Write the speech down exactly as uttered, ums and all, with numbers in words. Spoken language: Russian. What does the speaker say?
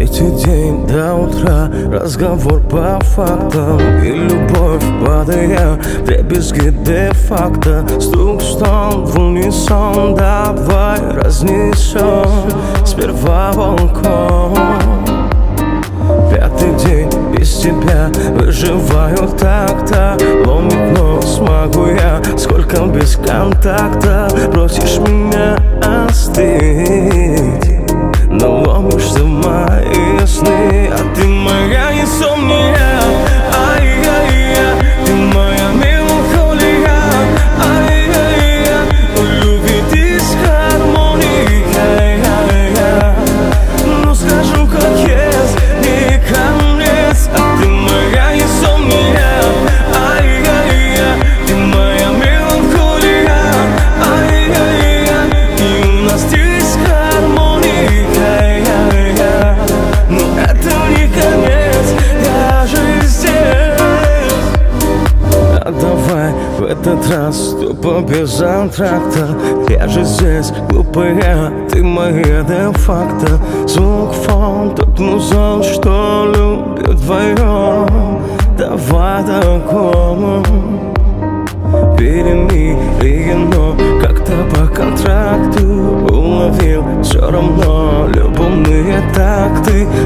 Третий день до утра, разговор по фактам, и любовь, падая в дребезги де-факто. Стук, стон в унисон, давай разнесем сперва балкон. Пятый день без тебя, выживаю так-то. Ломит нос, могу я, сколько без контакта. Просишь меня остыть, но ломишься в мои сны. А ты моя инсомния, ай-яй-яй. Ты моя меланхолия, ай-яй-яй. У любви дисгармония, ай-яй-яй. Ну скажу как есть, не конец. А ты моя инсомния, ай-яй-яй. Ты моя меланхолия, ай-яй-яй. И у нас дисгармония, но это не конец, я же здесь. А давай в этот раз тупо без антракта. Я же здесь, глупая, ты моя де-факто. Звук, фон, тот музон, что любит вдвоем. Давай такому перемирие, как-то по контракту уловил все равно любовные такты.